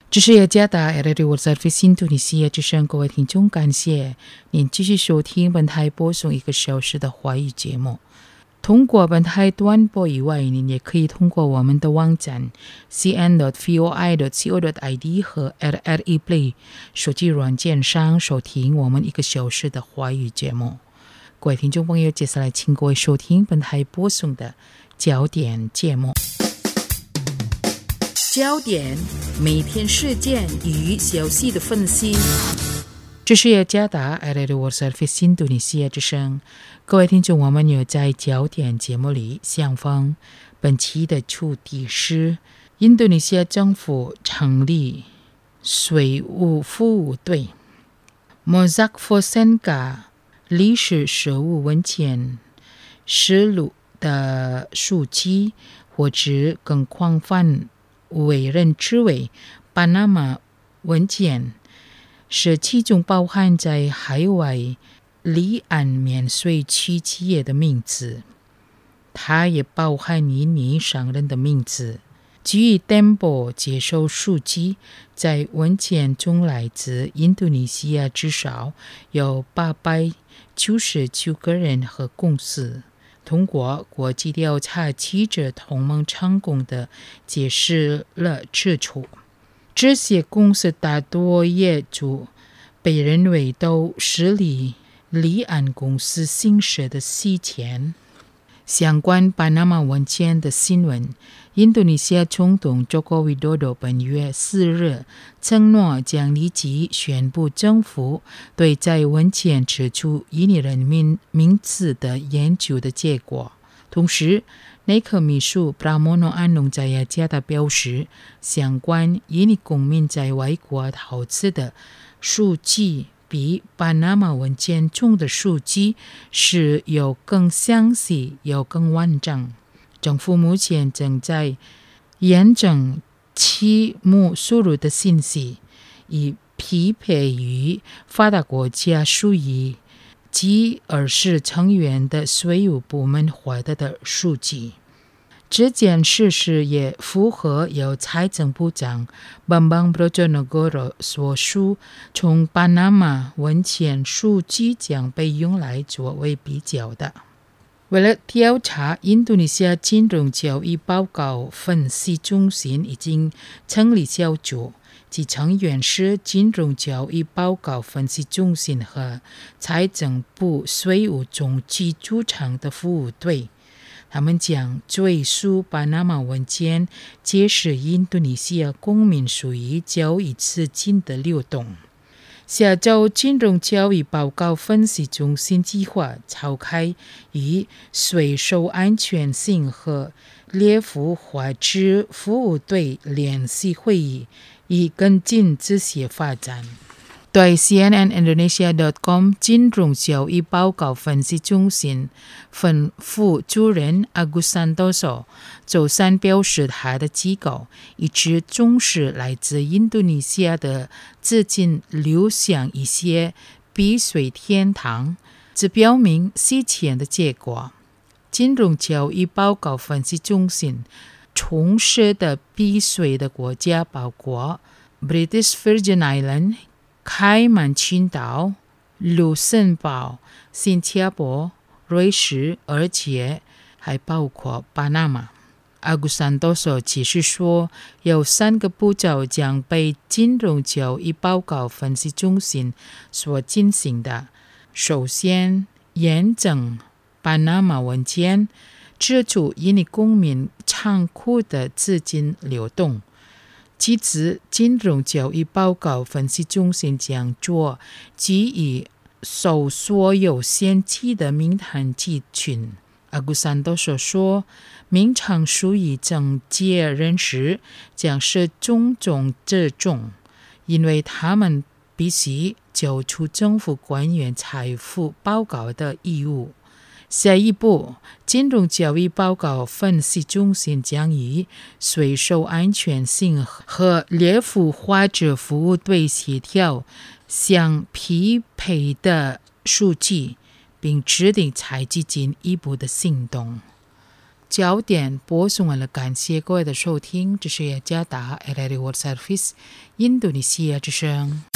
这是雅加达 Radio Service Indonesia 之声，各位听众，感谢您继续收听本台播送1个小时的华语节目。通过本台短波以外，您也可以通过我们的网站 cn.voi.co.id 和 RRE Play 手机软件上收听我们1个小时的华语节目。各位听众朋友，接下来请各位收听本台播送的焦点节目。焦点，每天事件与消息的分析。这是雅加达 Radio Service Indonesia 之声，各位听众，我们有在焦点节目里相逢。本期的主题是印度尼西亚政府成立税务服务队。Mozak Fosenka 历史实务文件实录的书籍，或者更广泛为人之为巴拿马文件，是其中包含在海外离岸免税区企业的名字，它也包含印尼商人的名字。据担保接受数据，在文件中来自印度尼西亚至少有899个人和公司。通过国际调查记者同盟成功地解释了指出，这些公司大多业主被认为都是离岸公司形式的洗钱。相关巴拿马文件的新闻，印度尼西亚总统Joko Widodo本月4日承诺将立即宣布政府对在文件指出印尼人名字的研究的结果。同时，内阁秘书Pramono Anung在雅加达表示，相关印尼公民在外国投资的数据比巴拿马文件中的数据是有更详细、有更完整。政府目前正在验证其输入的信息，以匹配于发达国家属于G20成员的税务部门获得的数据。这件事实也符合由财政部长Bambang Brojonegoro所述，从巴拿马文件数据将被用来作为比较的。为了调查，印度尼西亚金融交易报告分析中心已经成立小组，其成员是金融交易报告分析中心和财政部税务总局组成的服务队。他们将追溯巴拿马文件，揭示印度尼西亚公民属于交易资金的流动。下周金融交易报告分析中心计划召开与税收安全性和列付或者服务队联席会议，以跟进这些发展。对 CNNindonesia.com 金融交易报告分析中心副主任 Agus Santoso 周三表示，他的机构一直重视来自印度尼西亚的资金流向一些避税天堂，这表明洗钱的结果。金融交易报告分析中心从事的避税的国家包括 British Virgin Islands、开曼群岛、卢森堡、新加坡、瑞士，而且还包括巴拿马。阿古桑多索解释说，有3个步骤将被金融交易报告分析中心所进行的。首先，验证巴拿马文件指出印尼公民仓库的资金流动。其次，金融交易报告分析中心将做基于受所有限期的名单集群。阿古桑多所说，名称属于政界人士将是种种这种，因为他们必须交出政府官员财富报告的义务。下一步，金融交易报告分析中心将以税收安全性和列付或者服务队协调相匹配的数据，并制定采取进一步的行动。 焦点播送完了，感谢各位的收听，这是雅加达 RRI World Service 印度尼西亚之声。